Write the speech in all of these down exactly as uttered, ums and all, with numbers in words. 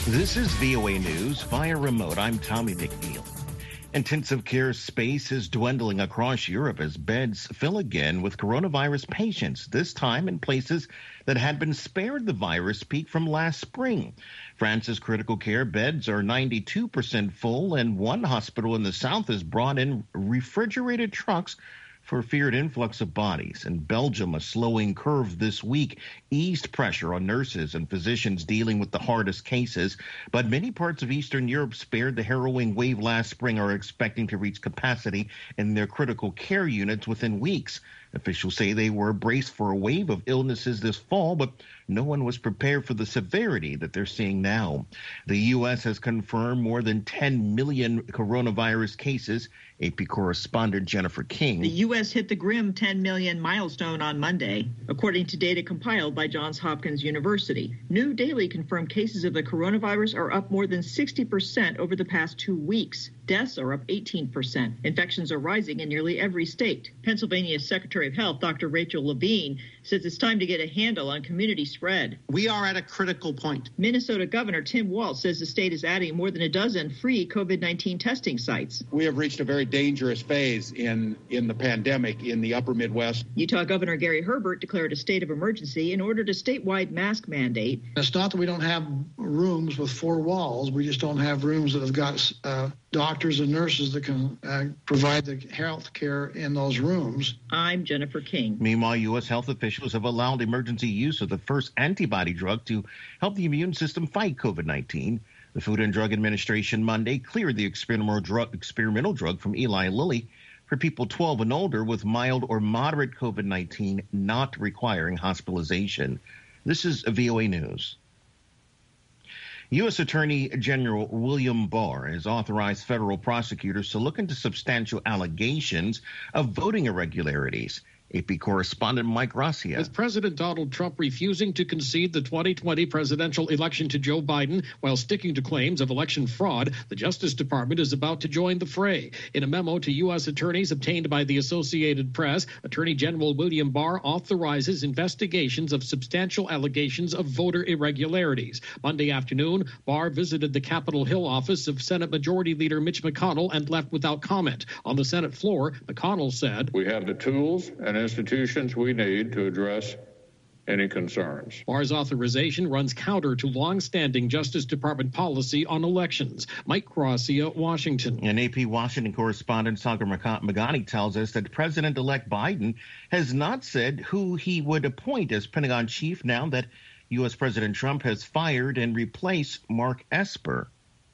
This is V O A News via remote. I'm Tommy McNeil. Intensive care space is dwindling across Europe as beds fill again with coronavirus patients, this time in places that had been spared the virus peak from last spring. France's critical care beds are ninety-two percent full, and one hospital in the south has brought in refrigerated trucks for feared influx of bodies. In Belgium, a slowing curve this week eased pressure on nurses and physicians dealing with the hardest cases, but many parts of Eastern Europe spared the harrowing wave last spring are expecting to reach capacity in their critical care units within weeks. Officials say they were braced for a wave of illnesses this fall, but no one was prepared for the severity that they're seeing now. The U S has confirmed more than ten million coronavirus cases. A P correspondent Jennifer King. The U S hit the grim ten million milestone on Monday, according to data compiled by Johns Hopkins University. New daily confirmed cases of the coronavirus are up more than sixty percent over the past two weeks. Deaths are up eighteen percent. Infections are rising in nearly every state. Pennsylvania's Secretary of Health, Doctor Rachel Levine, says it's time to get a handle on community spread. We are at a critical point. Minnesota Governor Tim Walz says the state is adding more than a dozen free COVID nineteen testing sites. We have reached a very dangerous phase in, in the pandemic in the upper Midwest. Utah Governor Gary Herbert declared a state of emergency in order to statewide mask mandate. It's not that we don't have rooms with four walls. We just don't have rooms that have got uh, doctors and nurses that can uh, provide the health care in those rooms. I'm Jennifer King. Meanwhile, U S health officials have allowed emergency use of the first antibody drug to help the immune system fight COVID nineteen. The Food and Drug Administration Monday cleared the experimental drug, experimental drug from Eli Lilly for people twelve and older with mild or moderate COVID nineteen, not requiring hospitalization. This is V O A News. U S Attorney General William Barr has authorized federal prosecutors to look into substantial allegations of voting irregularities. A P correspondent Mike Gracia. With President Donald Trump refusing to concede the twenty twenty presidential election to Joe Biden while sticking to claims of election fraud, the Justice Department is about to join the fray. In a memo to U S attorneys obtained by the Associated Press, Attorney General William Barr authorizes investigations of substantial allegations of voter irregularities. Monday afternoon, Barr visited the Capitol Hill office of Senate Majority Leader Mitch McConnell and left without comment. On the Senate floor, McConnell said, "We have the tools and institutions we need to address any concerns." Barr's authorization runs counter to long-standing Justice Department policy on elections. Mike Gracia, Washington. And A P Washington correspondent Sagar Magani tells us that President-elect Biden has not said who he would appoint as Pentagon chief now that U S President Trump has fired and replaced Mark Esper.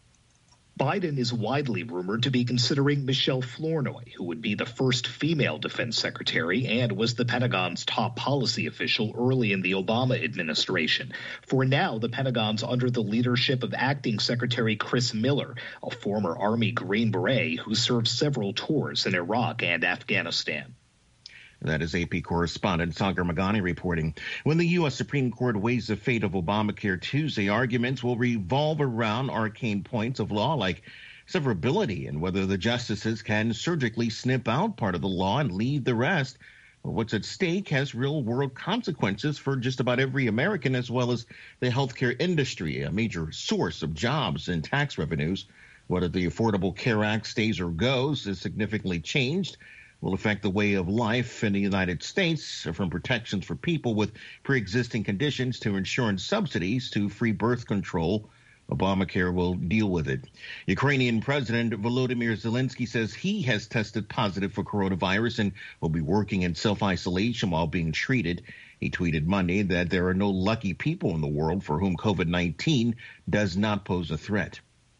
Biden is widely rumored to be considering Michelle Flournoy, who would be the first female defense secretary and was the Pentagon's top policy official early in the Obama administration. For now, the Pentagon's under the leadership of Acting Secretary Chris Miller, a former Army Green Beret who served several tours in Iraq and Afghanistan. That is A P correspondent Sagar Magani reporting. When the U S Supreme Court weighs the fate of Obamacare Tuesday, arguments will revolve around arcane points of law like severability and whether the justices can surgically snip out part of the law and leave the rest. What's at stake has real-world consequences for just about every American, as well as the healthcare industry, a major source of jobs and tax revenues. Whether the Affordable Care Act stays or goes is significantly changed. Will affect the way of life in the United States, from protections for people with pre-existing conditions to insurance subsidies to free birth control. Obamacare will deal with it. Ukrainian President Volodymyr Zelensky says he has tested positive for coronavirus and will be working in self-isolation while being treated. He tweeted Monday that there are no lucky people in the world for whom COVID nineteen does not pose a threat.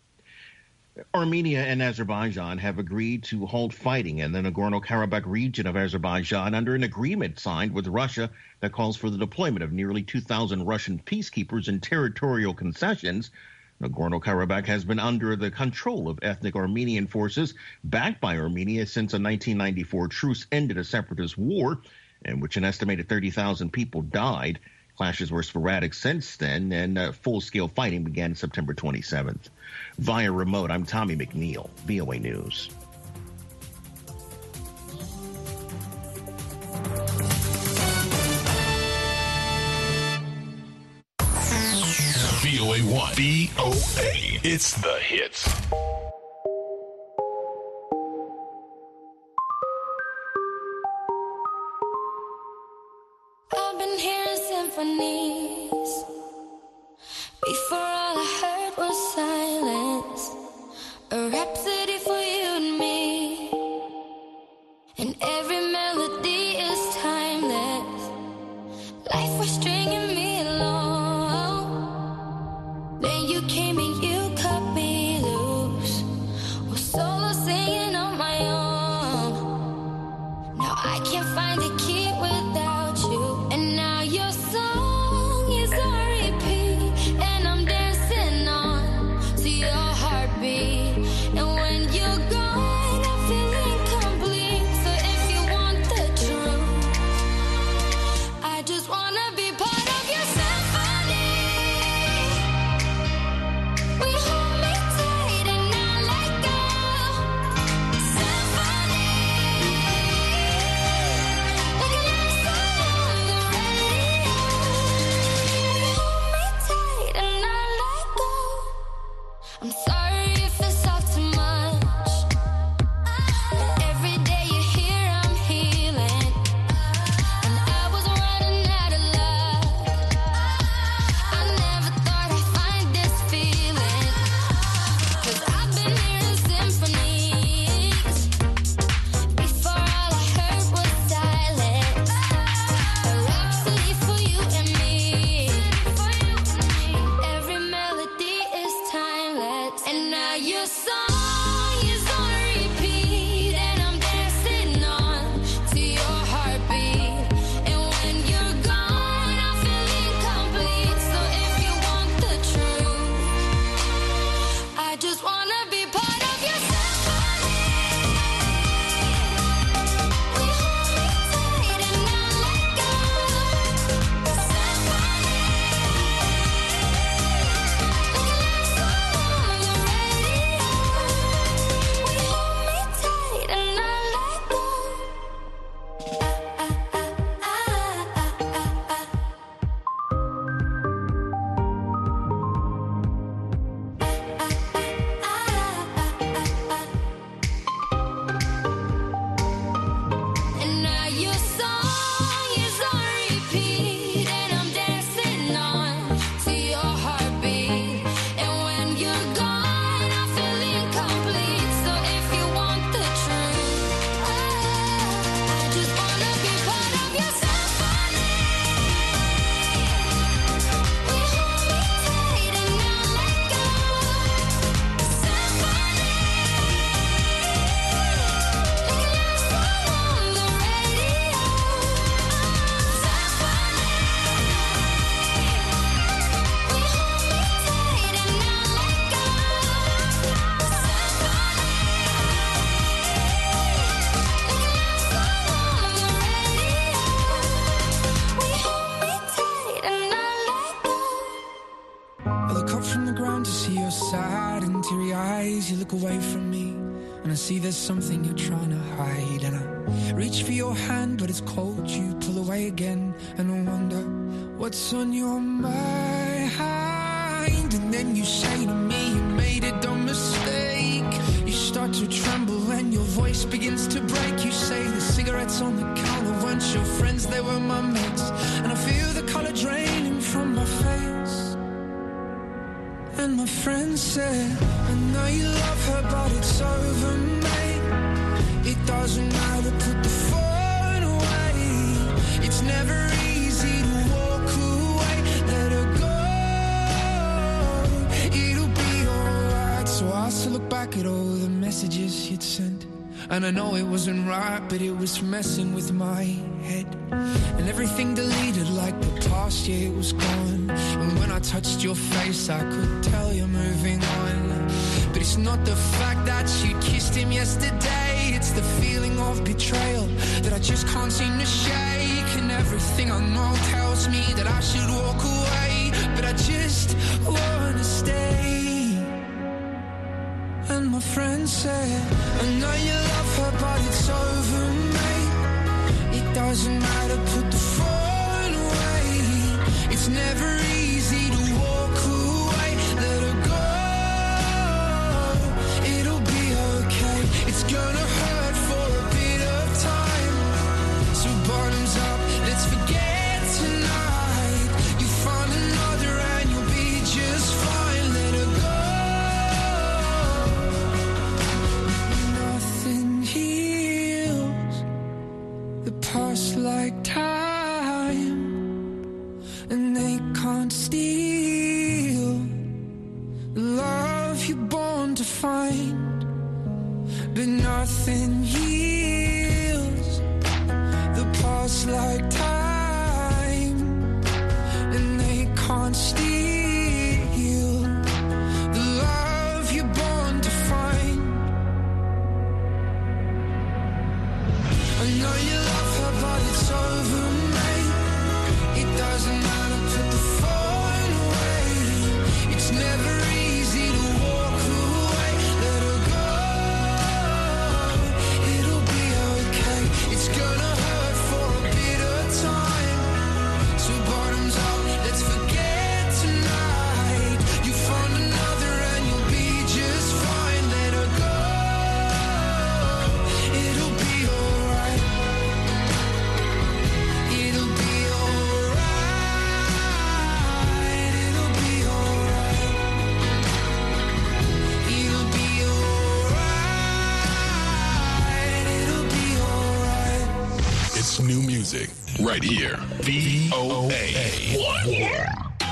Armenia and Azerbaijan have agreed to halt fighting in the Nagorno-Karabakh region of Azerbaijan under an agreement signed with Russia that calls for the deployment of nearly two thousand Russian peacekeepers and territorial concessions. Nagorno-Karabakh has been under the control of ethnic Armenian forces backed by Armenia since a nineteen ninety-four truce ended a separatist war in which an estimated thirty thousand people died. Clashes were sporadic since then, and uh, full-scale fighting began September twenty-seventh. Via remote, I'm Tommy McNeil, V O A News. V O A one. V O A. It's the hits. I've been hearing symphonies. Before all I heard was silence. A rhapsody for you and me. And every melody is timeless. Life was stringing me along. Then you came and you cut me loose. Was solo singing on my own. Now I can't find the key without you. And now your song is on repeat. And I'm dancing on to your heartbeat. And when you're gone, I feel incomplete. So if you want the truth, I just wanna be part of your symphony. We hold me tight and not let go. Symphony, like a love song on the radio. We hold me tight and not let go. I'm sorry if it's all too much. Every day you're here, I'm healing. And I was running out of love. I never thought I'd find this feeling. Cause I've been hearing symphonies. Before all I heard was silence. A rhapsody for you and me. Every melody is timeless. And now your song is on repeat. And I'm dancing on to your heartbeat. And when you're gone, I feel incomplete. So if you want the truth, I just wanna be part of your symphony. We hold me tight and not let go. Symphony, like a love song on the radio. We hold me tight and not let go. And now your song is on repeat. And I'm dancing on to your heartbeat. And when you're gone, I feel incomplete. So if you want the truth, I just wanna be part of your symphony. We hold me tight and not let go. Symphony, like a love song on the radio. Symphony, we hold me tight and not let go. Symphony, like a love song on the radio. We hold me tight and not let go. I look up from the ground to see your sad and teary eyes. You look away from me, and I see there's something you're trying to hide. And I reach for your hand, but it's cold. You pull away again, and I wonder what's on your mind. And then you say to me, you made a dumb mistake. You start to tremble, and your voice begins to break. You say the cigarettes on the counter weren't your friends, they were my mates. And I feel the color draining from my face. And my friend said, I know you love her, but it's over, mate. It doesn't matter, put the phone away. It's never easy to walk away. Let her go, it'll be alright. So I still look back at all the messages you'd sent. And I know it wasn't right, but it was messing with my head. And everything deleted like the past year was gone. And when I touched your face, I could tell you're moving on. But it's not the fact that you kissed him yesterday. It's the feeling of betrayal that I just can't seem to shake. And everything I know tells me that I should walk away, but I just wanna stay. And my friend said, I know you love her, but it's over, mate. It doesn't matter, put the phone away. It's never easy to walk away. and they can't steal the love you're born to find, but nothing heals the past like time, and they can't steal the love you're born to find. I know you love her, but it's over, mate. It doesn't matter, put the phone away. It's never easy to walk away. Let her go, it'll be okay. It's gonna hurt for a bit of time. So bottoms up, let's forget tonight. You found another and you'll be just fine. Let her go, it'll be alright. It'll be alright. It'll be alright. It'll be alright. It'll be alright. It's new music right here. V O A one.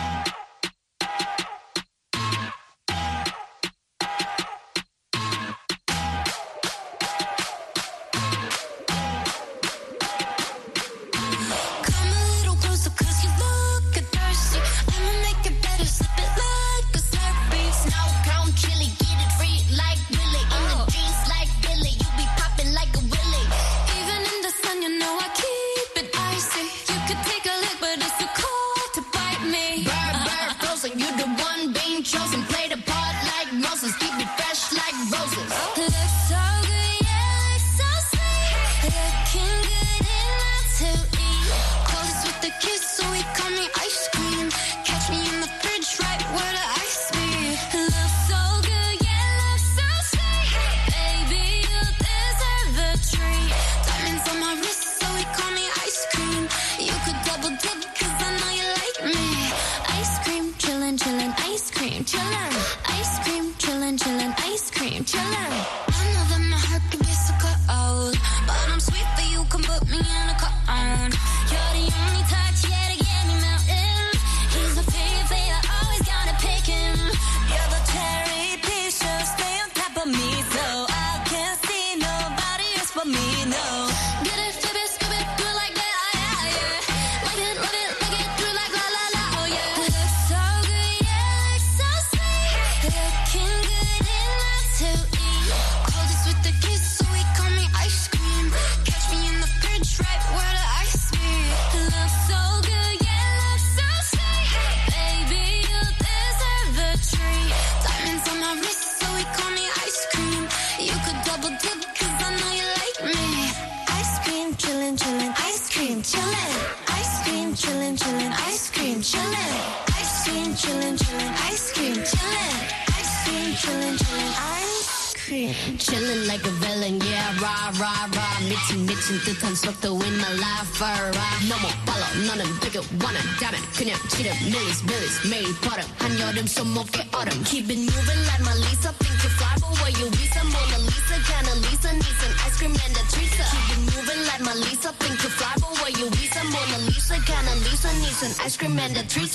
Come a little closer, cause you look thirsty. I'ma make it better, slip it like a slurpee. Snow cone chili, get it free like Willy. In the jeans like Billy, you be popping like a willy. Even in the sun, you know I keep it icy. You could take a lick, but it's too cold to bite me. Bird, bird, frozen, you the one being chosen. Play the part like Moses, keep it fresh like roses. Looks so good, yeah, looks so sweet. Looking good enough to eat. Close with the kiss, so he call me ice cream. Catch me in the fridge, right where the ice be. Looks so good, yeah, looks so sweet. Baby, you deserve the treat. Diamonds on my wrist, so he call me ice cream. You could double dip, cause I know you like me. Ice cream, chillin', chillin', ice cream, chillin'. Ice cream, chillin', chillin', ice cream, chillin'. I know that my heart can be so cold, but I'm sweet for you, come put me in a cone. You're the only touch, yeah, to get me melting. He's my favorite, always gotta pick him. You're the cherry piece, just stay on top of me, so I can't see nobody else but me, no. Get it, flip it, skip it, do it like that, yeah, yeah. Love it, love it, lick it, do it like la la la, oh yeah. Looks so good, yeah, looks so sweet. Looking good enough to eat. Coldest with the kiss, so he call me ice cream. Catch me in the fridge, right where the ice be. Looks so good, yeah, looks so sweet. Baby, you deserve the treat. Diamonds on my wrist, so he call me ice cream. You could double dip, cause I know you like me. Ice cream, chillin', chillin', ice cream, chillin'. Ice cream, chillin', chillin', ice cream, chillin'. Ice cream, chillin', chillin', ice cream, chillin'. Ice cream, chillin', chillin', ice cream. Chillin' like a villain, yeah, rah, rah, rah. 미친, 미친 듯한 속도 in my life, rah. 너무 빨라, 너는 되게 원한다면 그냥 치름, millies, millies. 매일 버릇, 한여름 손목에 얼음. Keep it moving like my Lisa. Think you fly, but where you Lisa? Mona Lisa, kinda Lisa. Needs an ice cream and a treat. Keep it moving like my Lisa. Think you fly, but where you Lisa? Mona Lisa, kinda Lisa. Needs an ice cream and a treat.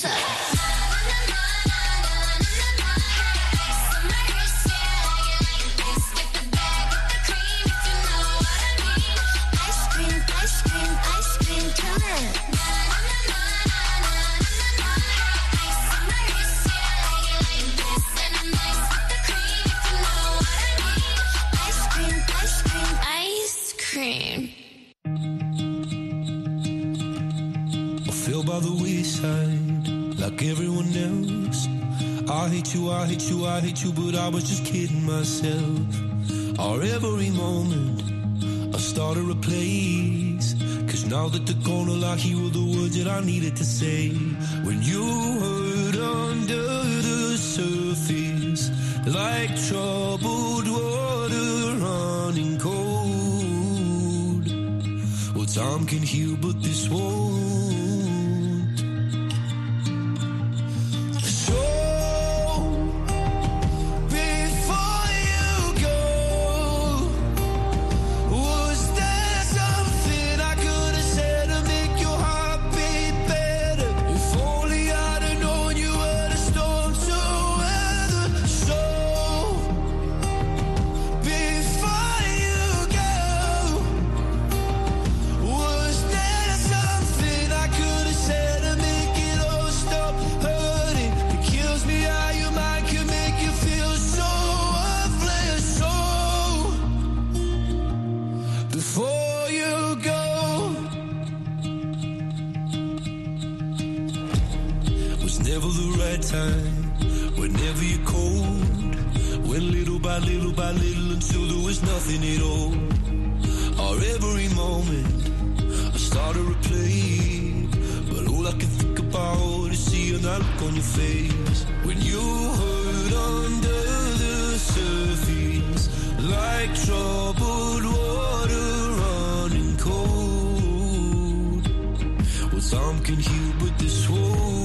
Ice cream, ice cream, ice cream, chillin'. Ice cream, ice cream, ice cream. I feel by the wayside like everyone else. I hate you, I hate you, I hate you, but I was just kidding myself. Or every moment I started a place. Cause now that they're gone, all I hear were the words that I needed to say. When you hurt under the surface, like troubled water running cold. Well, time can heal, but this won't. If never the right time, whenever you're cold, when little by little by little until there was nothing at all. Or every moment I start to replay, but all I can think about is seeing that look on your face when you hurt under the surface, like troubled water running cold. Well, some can heal, but this won't.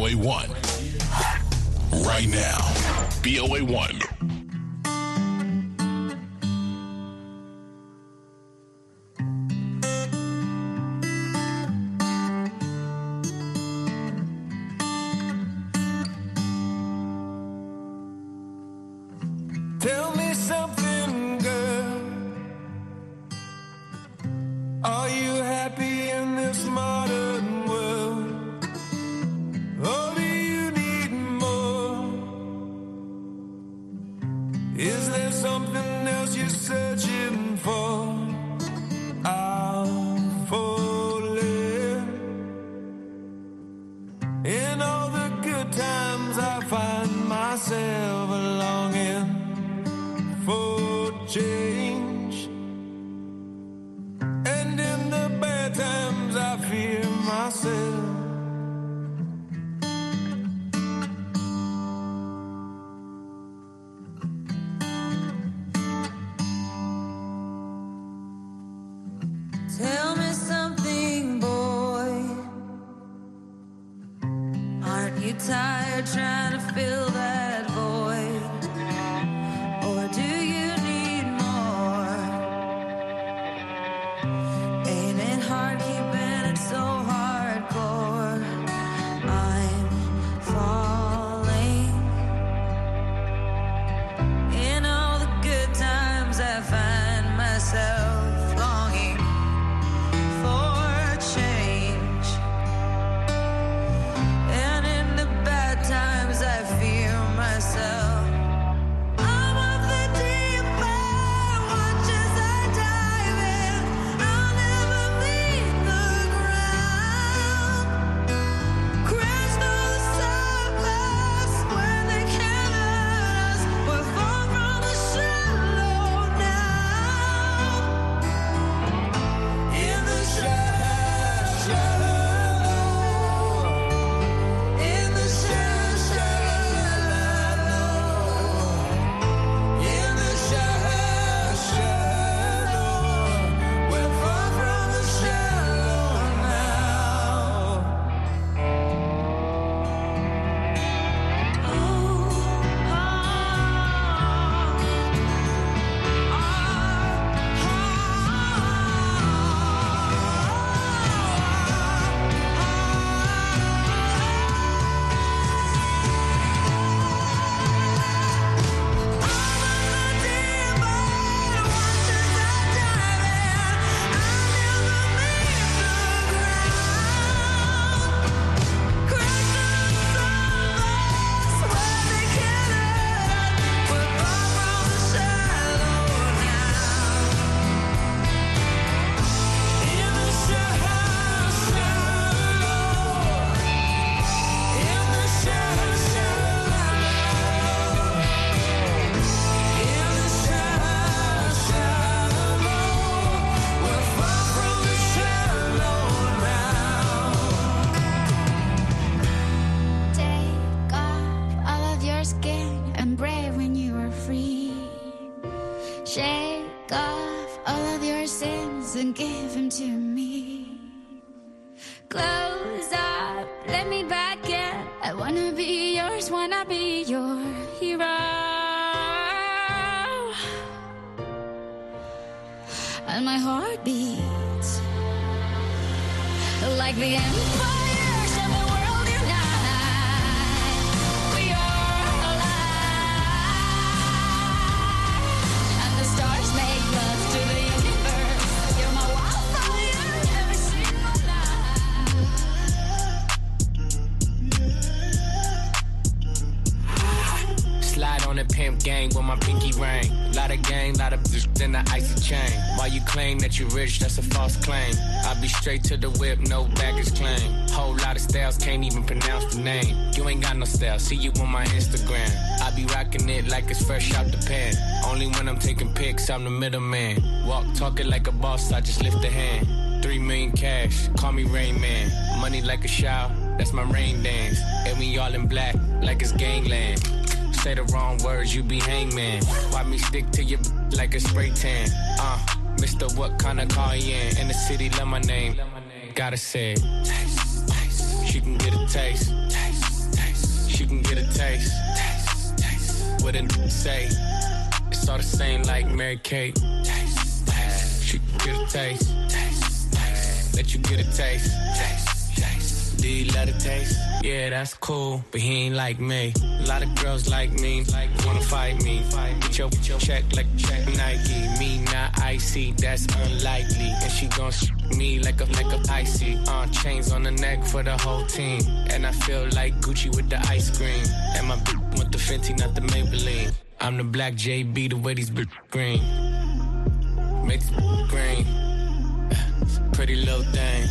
A one. Right now. B O A one. Tell me something, girl. Are you happy in this modern world? Or do you need more? Is there something else you're searching for? I'm falling. In all the good times I find myself longing for change, and in the bad times I fear myself. Tell me something, boy. Aren't you tired trying to fill that void? Or do you need more? Ain't it hard keeping it so hardcore? I'm falling. In all the good times I find myself longing for change, and in the bad times I fear myself. I'm of the deep end, watch as I dive in. I'll never meet the ground. Crash through the surface where they can't hurt us. We're far from the shallow now. In the shallow, shallow. In the shallow, shallow. In the shallow, shallow. We're far from the shallow now. Take off all of your skin and brave when you are free. Shake off all of your sins and give them to me. Close up, let me back in. I wanna be yours, wanna be your hero. And my heart beats like the empires of the world unite. We are alive, and the stars make love to the universe. You're my wildfire, every single night. Slide on the pimp gang with my pinky ring. Lot of game, lot of bitch in the icy chain. While you claim that you rich, that's a false claim. I be straight to the whip, no baggage claim. Whole lot of styles, can't even pronounce the name. You ain't got no style, see you on my Instagram. I be rocking it like it's fresh out the pen. Only when I'm taking pics, I'm the middleman. Walk talking like a boss, I just lift a hand. Three million cash, call me Rain Man. Money like a shower, that's my rain dance. And we all in black, like it's gangland. Say the wrong words, you be hangman. Why me stick to your b- like a spray tan? Uh, Mister What kind of car you in? In the city, love my name. Gotta say it. Taste, taste. She can get a taste. Taste, She can get a taste. Taste, taste. What a n- say. It's all the same like Mary Kate. Taste, taste. She can get a taste. Taste, taste. Let you get a taste. Taste, taste. Do you let it taste? Yeah, that's cool, but he ain't like me. A lot of girls like me, like wanna fight me. Get your, get your check like check Nike. Me not icy, that's unlikely. And she gon' sh- me like a like a icy. Uh, chains on the neck for the whole team. And I feel like Gucci with the ice cream. And my bitch want the Fenty, not the Maybelline. I'm the black J B, the way these bitch green. Make this green. Pretty little thing.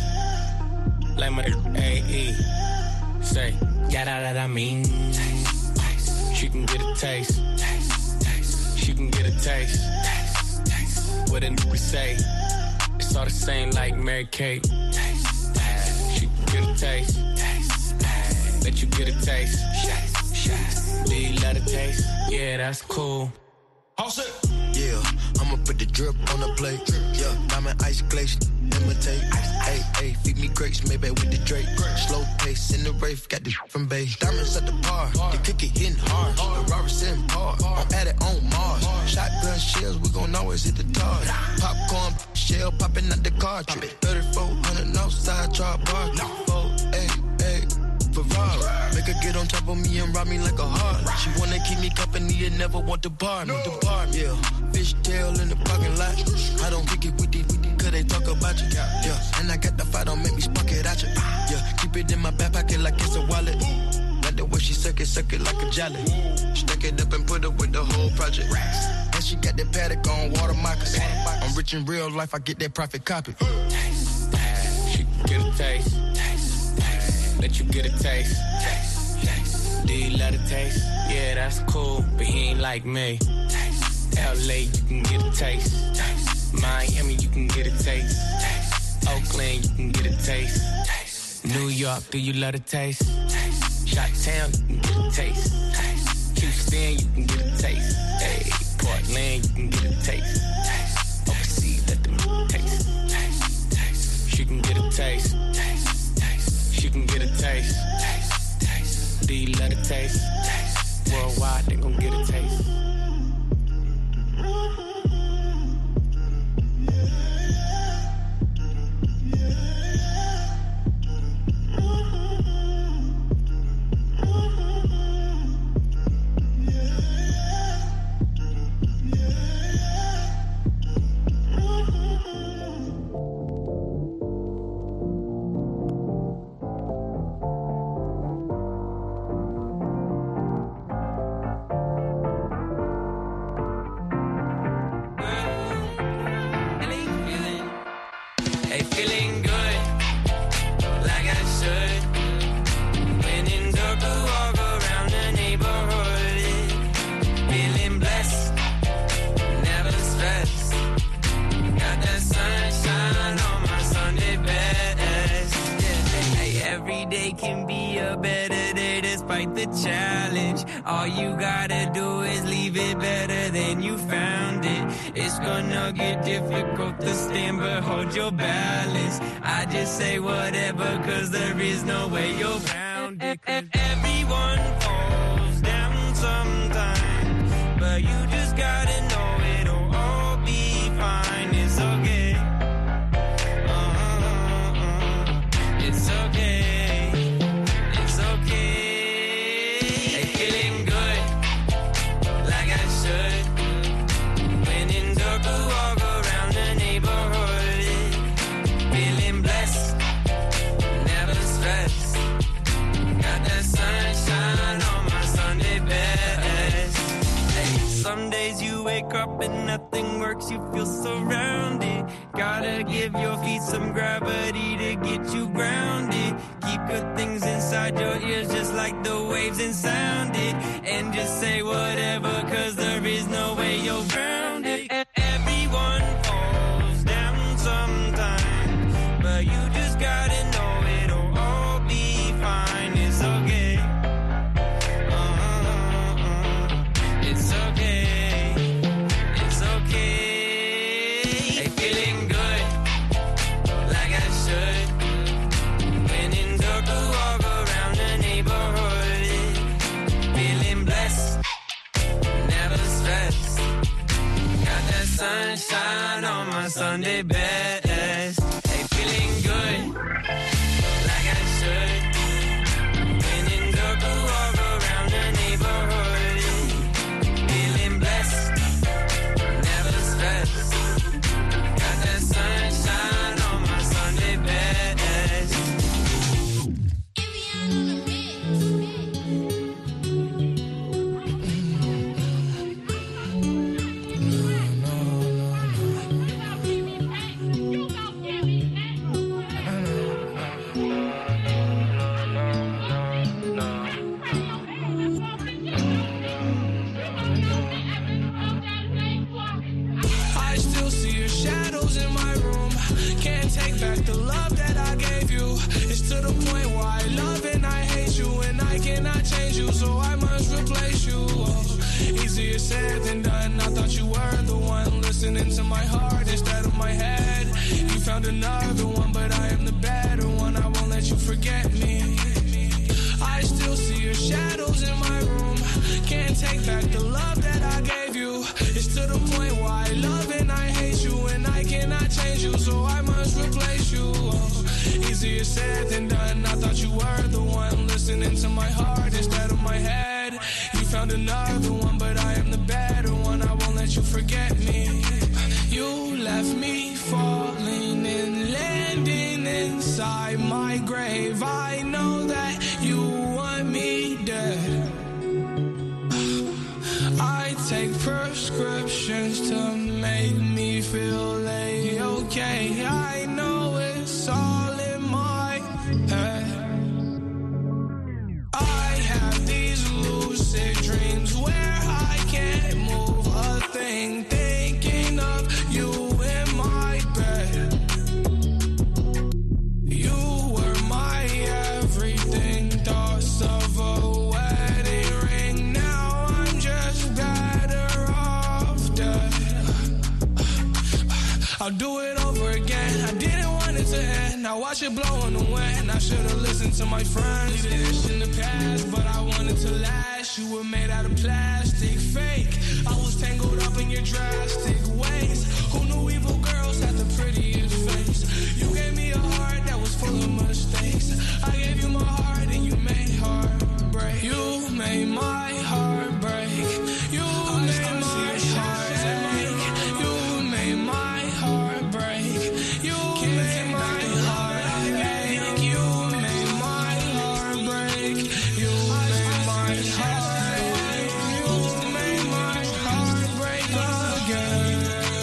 Like my A E. Say, yada that I mean. Taste, taste. She can get a taste. Taste, taste. She can get a taste. Taste, taste. What a n- say. It's all the same like Mary Kate. Taste, taste. She can get a taste. Taste, taste. Let you get a taste. Taste, taste. Do you let it taste? Yeah, that's cool. All set. Yeah, I'ma put the drip on the plate. Yeah, diamond ice glaze, imitate. Hey, hey, feed me grapes, maybe with the Drake. Slow pace in the Wraith, got the from Bay. Diamonds at the bar, the cookie hitting hard. The Robert sitting hard, I'm at it on Mars. Shotgun shells, we gon' always hit the tar. Popcorn shell popping out the cartridge. thirty-four hundred outside, drop bar. Oh, hey, hey. Ferrari. Make her get on top of me and rob me like a heart. She wanna keep me company and never want to bar me. The bar, yeah. Fish tail in the parking lot. I don't pick it with the, with the, cause they talk about you. Yeah, and I got the fight, don't make me spark it at you. Yeah, keep it in my back pocket like it's a wallet. Like the way she suck it, suck it like a jelly. Stack it up and put it with the whole project. And she got that paddock on water moccasins. I'm rich in real life, I get that profit copy. Taste, taste. She can get a taste. Taste, taste. Let you get a taste. Taste, taste. Do you let it taste? Yeah, that's cool, but he ain't like me. Taste. L A, you can get a taste. Taste. Miami, you can get a taste. Taste. Oakland, you can get a taste. Taste. New York, do you let it taste? Taste. Chi-town, you can get a taste. Taste. Houston, you can get a taste. Hey, Portland, you can get a taste. Taste. Overseas, let them taste. Taste. Taste. She can get a taste. Taste. Taste. She can get a taste. Taste. Taste. Do you let it taste? Taste. Worldwide, they gon' get a taste. All you gotta do is leave it better than you found it. It's gonna get difficult to stand, but hold your balance. I just say whatever, cause there is no way you're around it. Everyone falls down sometime, but you just gotta know it'll all be fine. It's okay. Uh-uh-uh. It's okay. Some days you wake up and nothing works, you feel surrounded. Gotta give your feet some gravity to get you grounded. Keep good things inside your ears just like the waves and sound it. And just say whatever, cause there is no way you're grounded. Everyone falls down sometime, but you just gotta know it'll all be fine. It's okay. It's okay, it's okay. Hey, feeling good, like I should. When in dark, walk around the neighborhood. sunshine on my Sunday best. Hey, feeling good, like I should. When in Durga, walk around the neighborhood. Feeling blessed, never stressed. Got that sunshine on my Sunday best. I still see your shadows in my room. Can't take back the love that I gave you. It's to the point where I love and I hate you, and I cannot change you, so I must replace you. Oh, easier said than done. I thought you were the one listening to my heart instead of my head. You found another one, but I am the better one. I won't let you forget me. I still see your shadows in my room. Can't take back the love that I gave you. It's to the point where I love and I hate you, and I cannot change you, so I must replace you. Oh, easier said than done. I thought you were the one listening to my heart instead of my head. You found another one, but I am the better one. I won't let you forget me. You left me falling and landing inside my grave. I know that you want me dead. I take prescriptions to make me feel A-okay. I know it's all in my head. I have these lucid dreams where I can't move a thing, thinking of you in my bed. You were my everything, thoughts of a wedding ring. Now I'm just better off dead. I'll do it over again. I didn't want it to end. Now watch it blow in the wind. I should've listened to my friends. Leave this in the past, but I wanted to last. You were made out of plastic, fake. I was tangled up in your drastic ways. Who knew evil girls had the prettiest face? You gave me a heart that was full of mistakes. I gave you my heart and you made heart break. You made my heart break. You made my heart ache. You made my heart break. You made my heart ache. You made my heart break. You made my heart ache. You made my heart break again.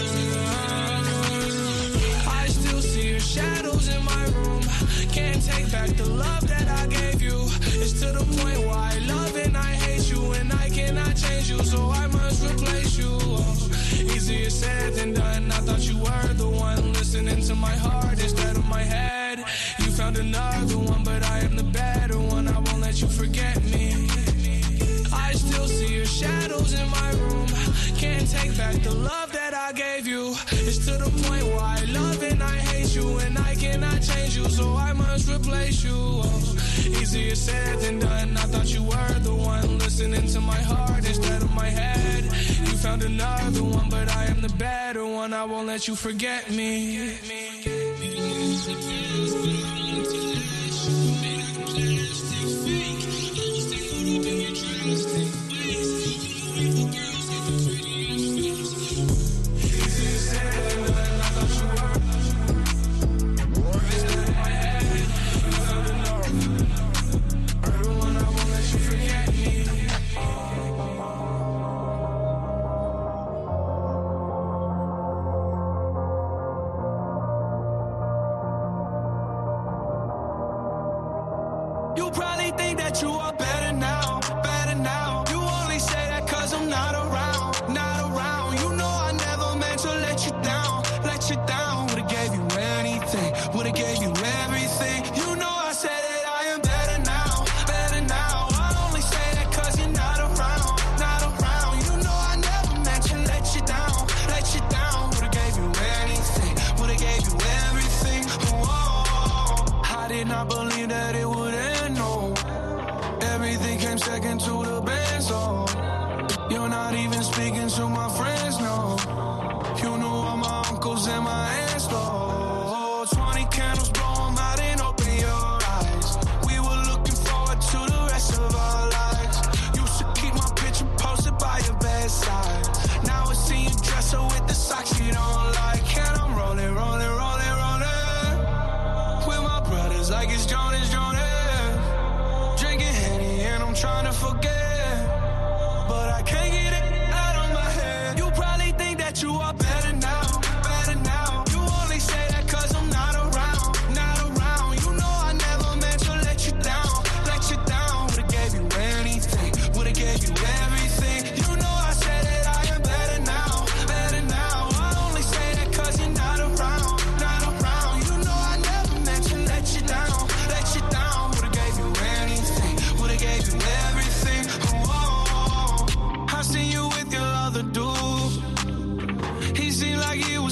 I still see your shadows in my room. Can't take back the love that I gave you. It's to the point where I love and I hate you, and I cannot change you, so I must replace you. Oh, easier said than done. I thought you were the one listening to my heart instead of my head. You found another one, but I am the better one. I won't let you forget me. I still see your shadows in my room. Can't take back the love that I gave you. It's to the point where I love and I hate you, and I cannot change you, so I must replace you. Oh, easier said than done. I thought you were the one listening to my heart instead of my head. You found another one, but I am the better one. I won't let you forget me. You probably think that you are better now, better now. You only say that cause I'm not around, not around. You know I never meant to let you down, let you down. Would've gave you anything, would've gave you everything. You know I said that I am better now, better now. I only say that cause you're not around, not around. You know I never meant to let you down, let you down. Would've gave you anything, would've gave you everything. Whoa, I did not believe that it would end, no. Everything came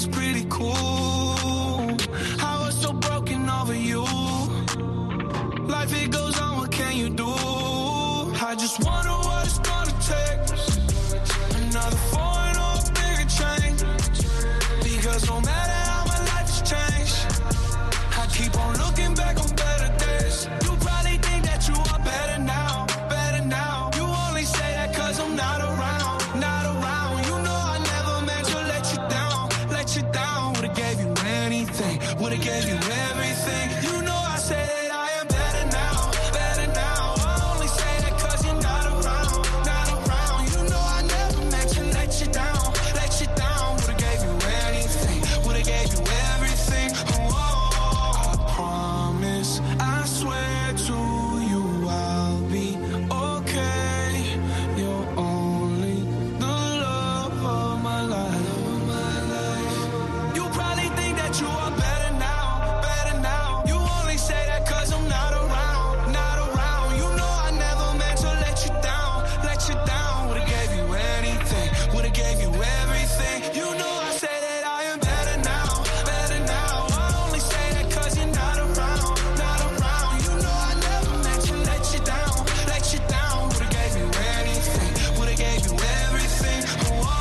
was pretty cool. I was so broken over you. Life it goes on, what can you do? I just wonder what it's gonna take. Another foreign or a bigger change. Because no matter how my life has changed, I keep on looking back on better days. You probably think that you are better now, better now. You only say that cause I'm not around, not around. You know I never meant to let you down, let you down. Would've gave you anything, would've gave you everything. You know I say that I am better now, better now. I only say that cause you're not around, not around. You know I never meant to let you down, let you down. Would've gave you anything, would've gave you everything. Oh, I promise, I swear to you I'll be okay. You're only the love of my life. You probably think that you are better now, better now. You only say that cause I'm not around, not around. You know I never meant to let you down, let you down. Would've gave you anything, would've gave you everything. You know I say that I am better now, better now. I only say that cause you're not around, not around. You know I never meant to let you down, let you down. Would've gave you anything, would've gave you everything. Whoa.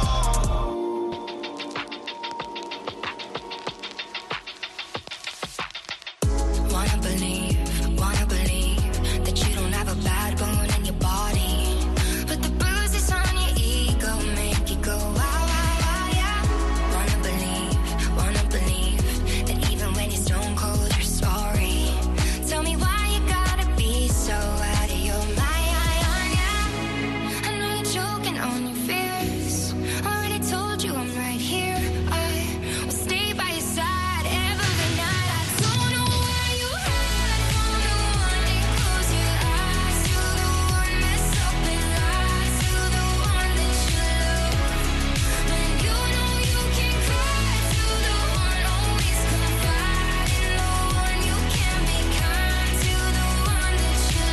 Wanna believe, wanna believe that you don't have a bad bone in your body. But the bruises on your ego make you go wow, wow, wow, yeah. Wanna believe, wanna believe that even when you're stone cold, you're sorry. Tell me why you gotta be so out of your mind, yeah. I know you're choking on your fears. Already told you I'm right here. I will stay by your side every night. I don't know where you hide from the one that close your eyes to the one that's up and lies to the one that you love. When you know you can cry to the one always confide in the one you can be kind to the one that you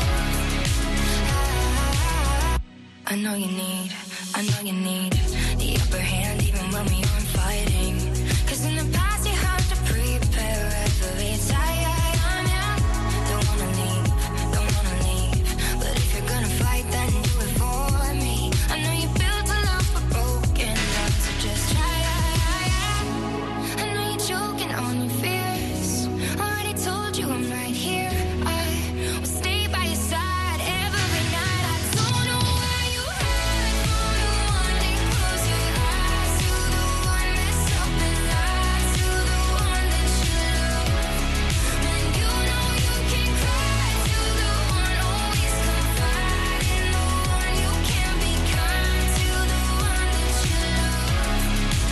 love. I know you need, I know you need the upper hand even when we aren't fighting. Cause in the past you had to prepare every time, yeah. Don't wanna leave, don't wanna leave. But if you're gonna fight, then do it for me. I know you built a love for broken love, so just try. I know you're choking on your fears. Already told you I'm right here. I will stay by your side every night. I don't know where you hide from the one that close your eyes to the one that's up and lies to the one that you love. When you know you can cry to the one always confide in the one you can be kind to the one that you love.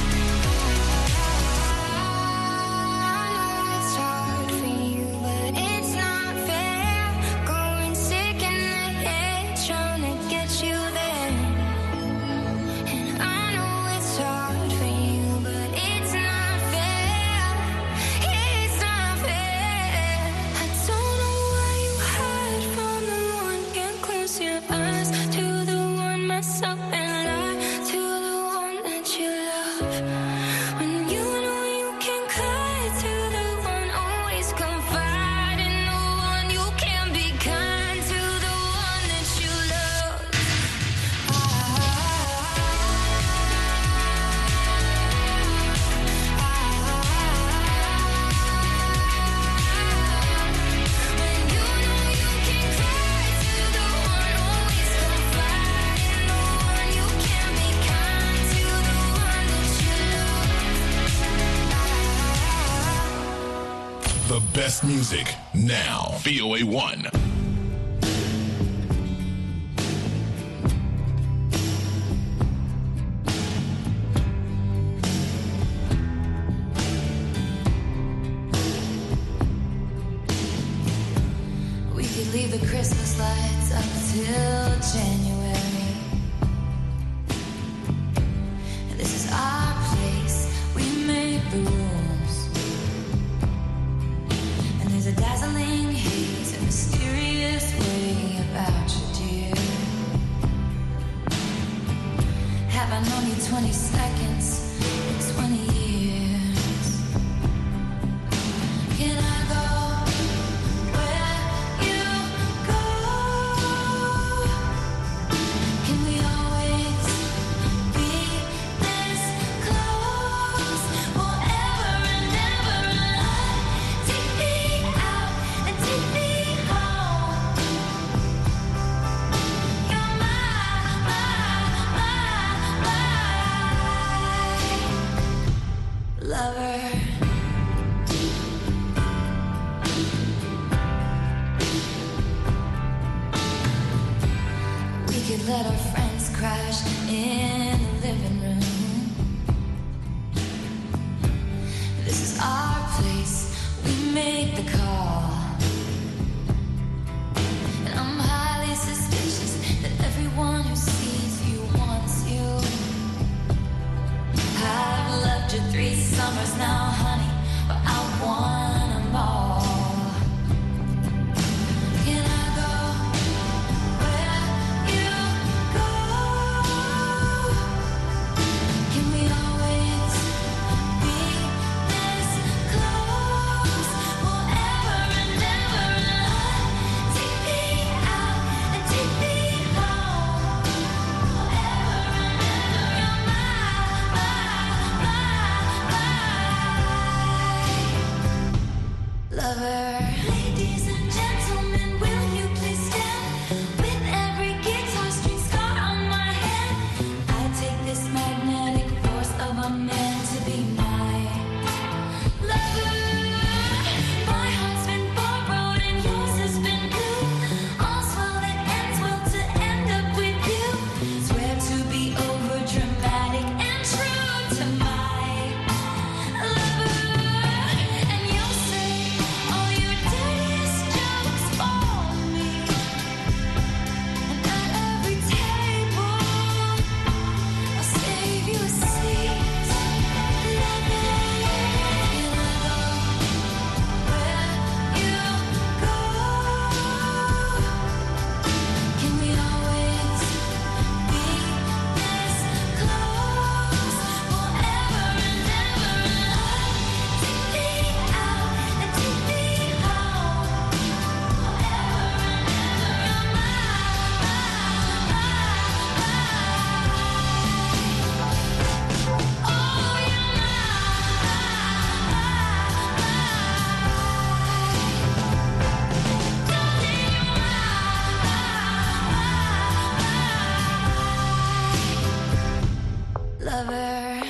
I know it's hard for you, but it's not fair. Going sick in the head, trying to get you there. And I know it's hard for you, but it's not fair. It's not fair. I don't know why you hide from the one. Can't close your eyes to the one mess up and lie to the one that you love. When you know you can cry to the one, always confide in the one you can be kind to the one that you love. When you know you can cry to the one, always confide in the one you can be kind to the one that you love. The best music now. V O A one. We could leave the Christmas lights up till January. This is our place, we made the rules. And there's a dazzling haze, a mysterious way about you, dear. Have I known you twenty seconds, twenty Lover. We could let our friends crash in the living room. This is our place, we make the call. And I'm highly suspicious that everyone who sees you wants you. I've loved you three summers now, honey, but I want them all. Can I go where you go? Can we always be this close? Forever and ever and on. Take me out and take me home. Forever and ever, you're my, my, my, my lover. Ladies and gentlemen, will you please stand? With every guitar string scar on my hand, I take this magnetic force of a man to be my lover. My heart's been borrowed and yours has been blue. All's well that ends well to end up with you. Swear to be over dramatic and true to my lover. And you'll say all your dirtiest jokes for me. And at every table, I'll save you a seat. Lover, can I go where you go? Can we always be this close? Forever and ever and on. Take me out and take me home. Forever and ever, you're my, oh, you're my lover.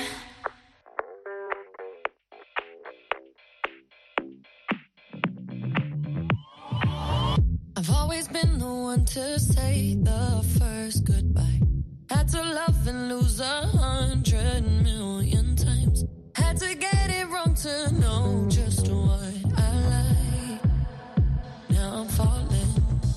I've always been the one to say the first goodbye. Had to love and lose a hundred million times. Had to get it wrong to know just what I like. Now I'm falling.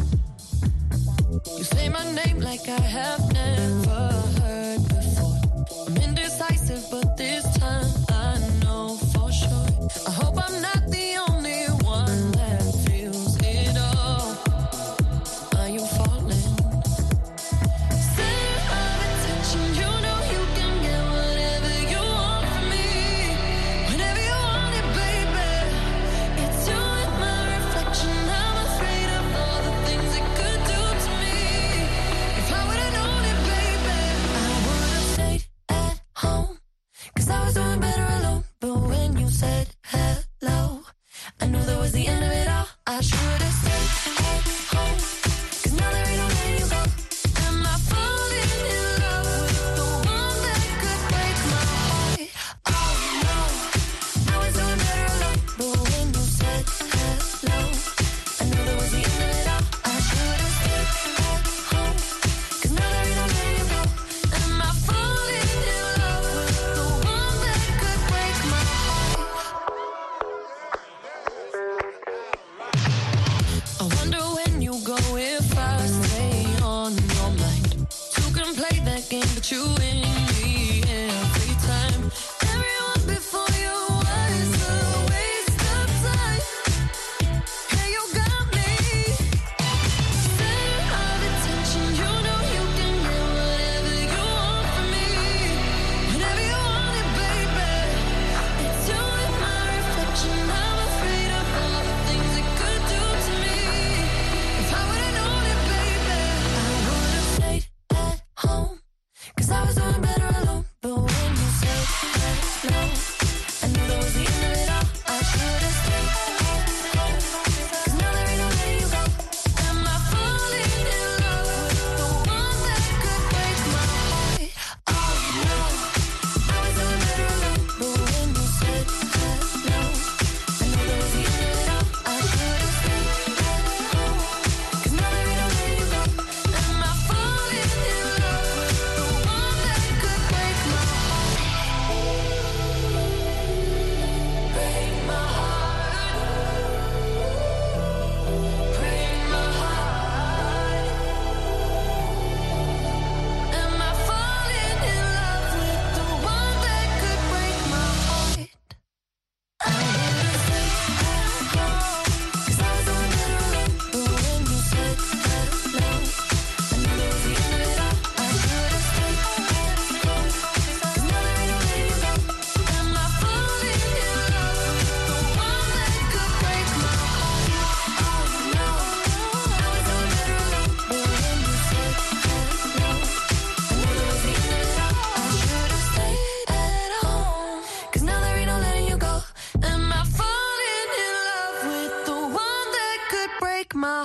You say my name like I have never heard before. I'm indecisive, but this time I know for sure. I hope I'm not the only one that feels it all. Are you falling? Center of attention, you know you can get whatever you want from me. Whenever you want it, baby. It's you and my reflection. I'm afraid of all the things it could do to me. If I would've known it, baby, I would've stayed at home. 'Cause I was doing better alone. But when you said hello, I knew that was the end of it all. I should've stayed at home. 'Cause now there ain't no letting you go. Am I falling in love with the one that could break my heart? Oh no, I was doing better alone. But when you said hello, I knew that was the end of it all. I should've stayed at home. 'Cause now there ain't no letting you go. Am I falling in love with the one that could break my heart? I wonder when you go if I stay on your mind. You can play that game, but you win me every time. Everyone before you was a waste of time. Hey, you got me. Center of attention, you know you can get whatever you want from me. Whenever you want it, baby. It's you and my reflection. I'm afraid of all the things it could do to me. If I would've known it, baby, I would've stayed at home. 'Cause I was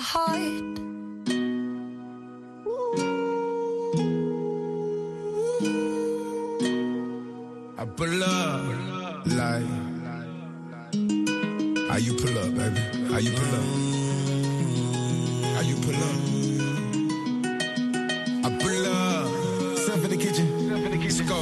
heart. I pull up like how you pull up, baby? How you pull up? How you pull up? I pull up. Step in the kitchen. Step in the kitchen. Let's go.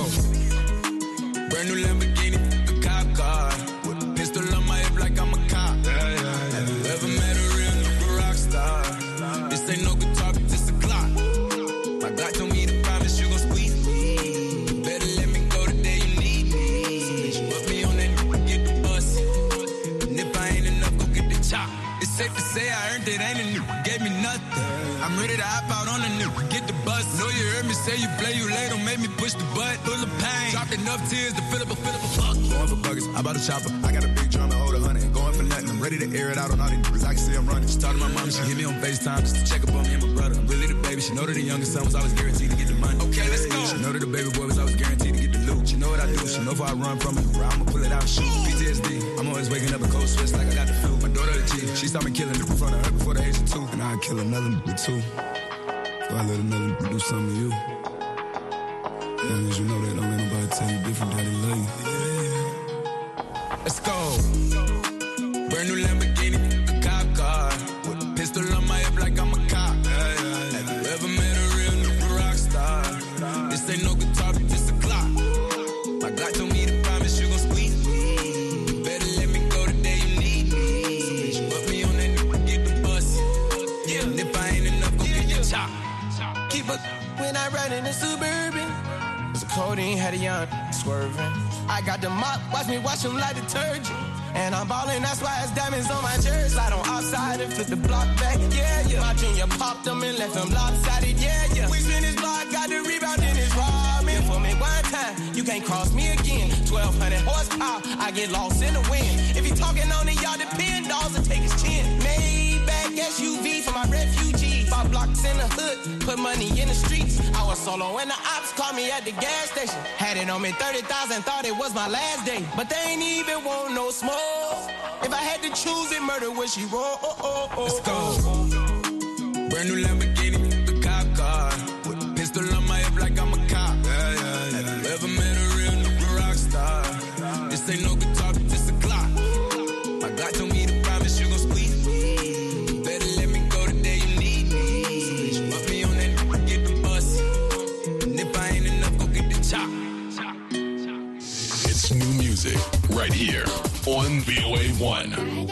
Brand new Lamborghini, a cop car. With a pistol on my hip like I'm a cop. Yeah, yeah, yeah. Have you ever met a real nigga rock star? This ain't no guitar, but this a clock. My God told me to promise you gon' squeeze me. Better let me go the day you need me. So bitch, put me on that nigga, get the bus. And if I ain't enough, go get the chop. It's safe to say I earned it, ain't a nigga, gave me nothing. I'm ready to hop out on a nigga, get the bus. Know you heard me say you play, you late, don't make me push the butt. Full of pain, dropped enough tears to fill up a, fill up a fuck. Going for buggers, I bought a chopper. I got a big drum and hold a hundred. Going for nothing, I'm ready to air it out on all these niggas. I can see I'm running. She talked to my mom, she hit me on FaceTime just to check up on me and my brother. I'm really the baby, she know that the youngest son was always guaranteed to get the money. Okay, let's go. She know that the baby boy was always guaranteed to get the loot. She know what I do, she know if I run from it, I'ma pull it out and shoot. P T S D, I'm always waking up in cold sweats like I got the flu. My daughter the G, she saw me killing in front of her before the age of two. And I'd kill another nigga too. So I let another nigga do something to you. That means you know that don't let nobody tell you different that they love you. Let's go. Brand new Lamborghini, a cop car. With a pistol on my hip like I'm a cop. Yeah, yeah, yeah. Have you ever met a real nigga rock star? This ain't no guitar, but this a clock. My God told me to promise you gon' squeeze me. Better let me go the day you need me. So bitch, put me on that nigga, get the bus. Yeah, and if I ain't enough, go get the chop. Keep up when I ride in the Suburban. It's a codeine, had a young swerving. I got the mop, watch me wash them like detergent. And I'm ballin', that's why it's diamonds on my jersey. Slide on outside and flip the block back, yeah, yeah. My junior popped them and left them lopsided, yeah, yeah. We spin his block, got the rebound in his ramen. For me one time, you can't cross me again. twelve hundred horsepower, I get lost in the wind. If he talking on it, y'all depend, dolls will take his chin. Maybach S U V for my refugee. Five blocks in the hood, put money in the streets. I was solo and the ops called me at the gas station. Had it on me thirty thousand, thought it was my last day. But they ain't even want no smoke. If I had to choose it, murder would she roll? Oh, oh, oh, Let's go. Brand new Lamborghini, a cop car. With a pistol on my hip like I'm a cop. Yeah, yeah, yeah. Have you ever met a real nigga rock star? This ain't no guitar, but this a clock. My God told me to promise you gon' squeeze me. Better let me go the day you need me. So bitch, put me on that nigga, get the bus. And if I ain't enough, go get the chop. It's new music right here on V O A one.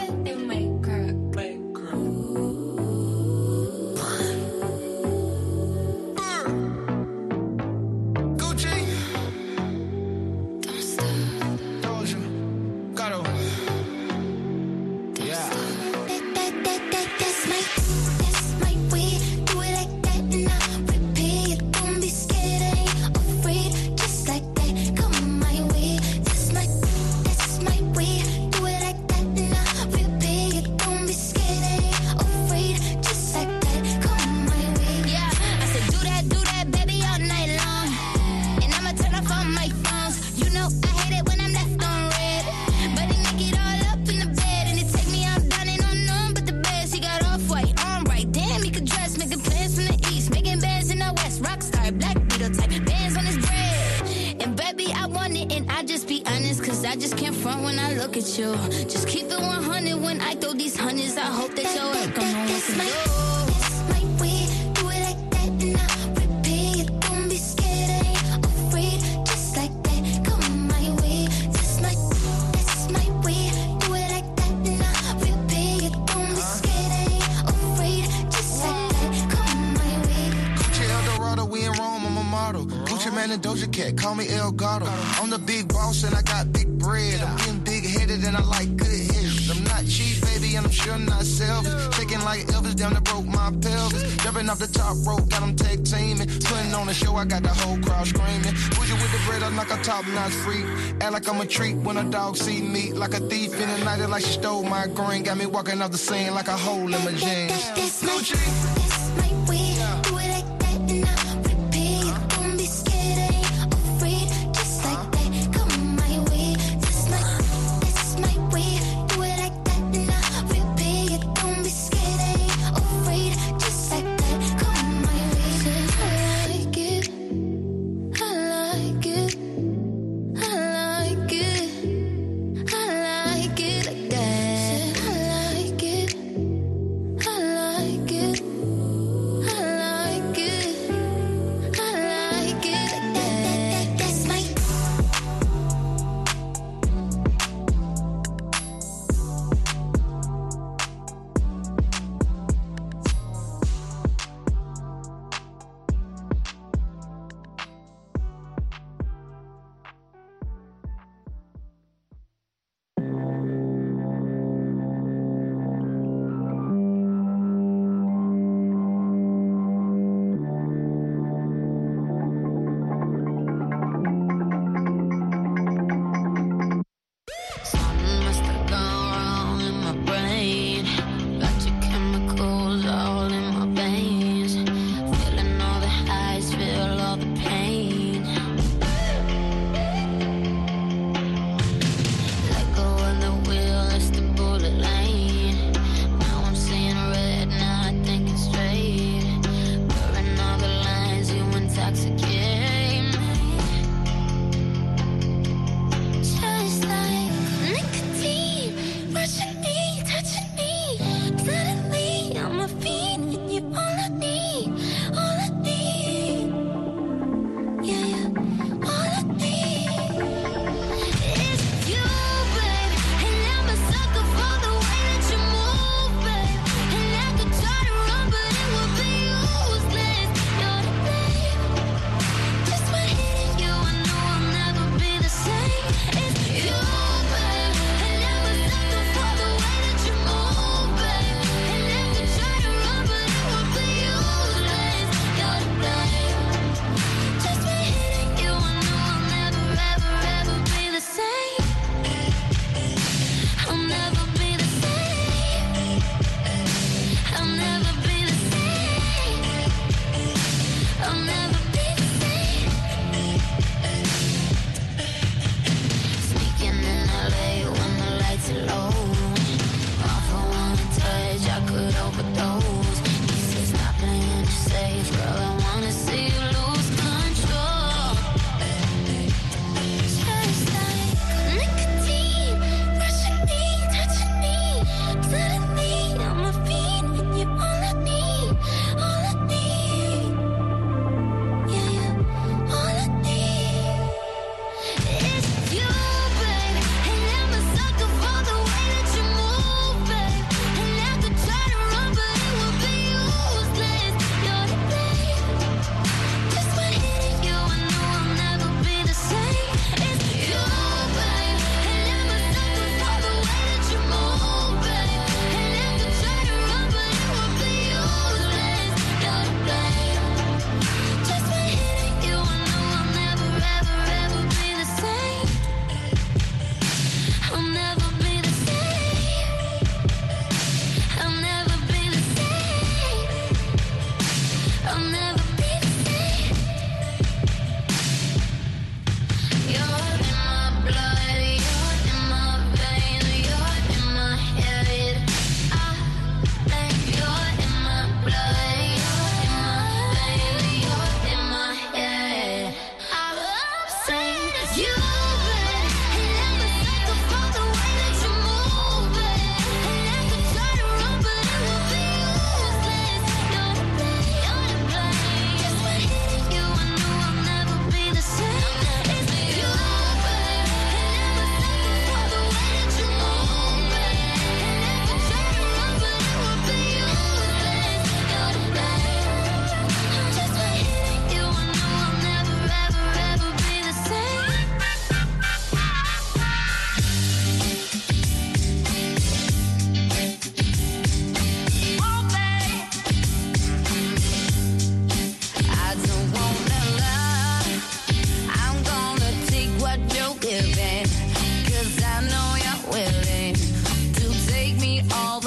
Just keep it one hundred when I throw these hundreds. I hope that your work on know what to do. This my way, do it like that and I repeat. Don't be scared, I ain't afraid. Just like that, come my way. This my, this my way, do it like that and I repeat. Don't be scared, I ain't afraid. Just like that, come my way. Gucci El Dorado, we in Rome, I'm a model. Gucci Man and Doja Cat, call me El Gato. I'm the big boss and I got big bread. I'm getting big-headed and I like good hitters. I'm not cheap, baby, and I'm sure not selfish. Shaking like Elvis, down that broke my pelvis. Jumping off the top rope, got them tag teaming. Putting on the show, I got the whole crowd screaming. Bougie with the bread, I'm like a top-notch freak. Act like I'm a treat when a dog see me. Like a thief in the night, like she stole my green. Got me walking off the scene like a hole in my jeans. This my, this my way, do it like that and I repeat. Don't be scared, I ain't afraid. Just like that, come my way. This my, this my way, do it like that and I repeat. Don't be scared, I ain't afraid. all